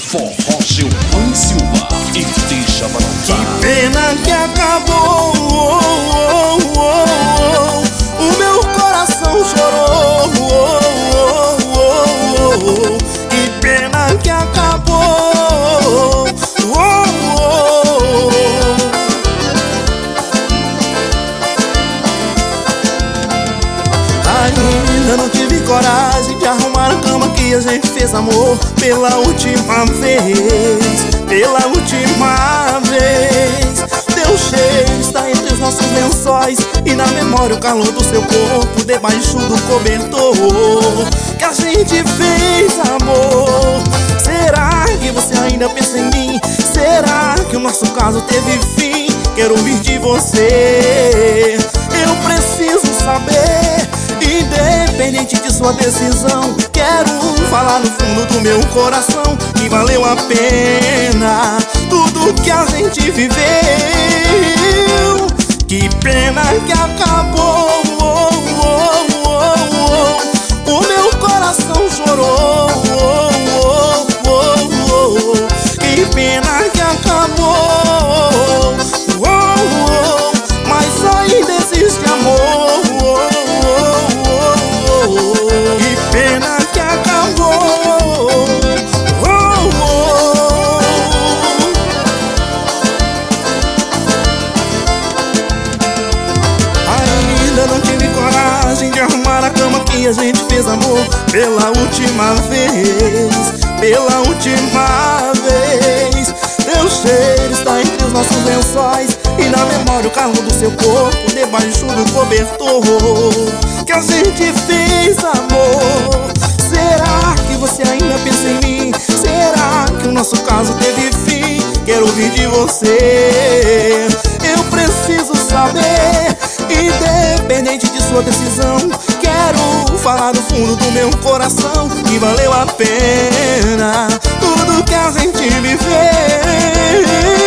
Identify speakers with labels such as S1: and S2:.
S1: Forró Gilvan Silva e deixa pra
S2: Que pena que acabou, o meu coração chorou. Que pena que acabou. Ainda não tive coragem de arrumar a cama que a gente fez amor pela última vez, pela última vez. Teu cheiro está entre os nossos lençóis e na memória o calor do seu corpo debaixo do cobertor que a gente fez amor. Será que você ainda pensa em mim? Será que o nosso caso teve fim? Quero ouvir de você, eu preciso saber. Independente de sua decisão, quero falar no fundo do meu coração que valeu a pena tudo que a gente viveu. Que pena que acabou, o meu coração chorou. Que pena que acabou, mas ainda existe amor. Que pena que acabou. Ainda não tive coragem de arrumar a cama que a gente fez amor pela última vez, pela última vez. Teu cheiro está entre os nossos lençóis e na memória o calor do seu corpo debaixo do cobertor que a gente fez amor. Será que você ainda pensa em mim? Será que o nosso caso teve fim? Quero ouvir de você, eu preciso saber. Independente de sua decisão, quero falar do fundo do meu coração que valeu a pena tudo que a gente viveu.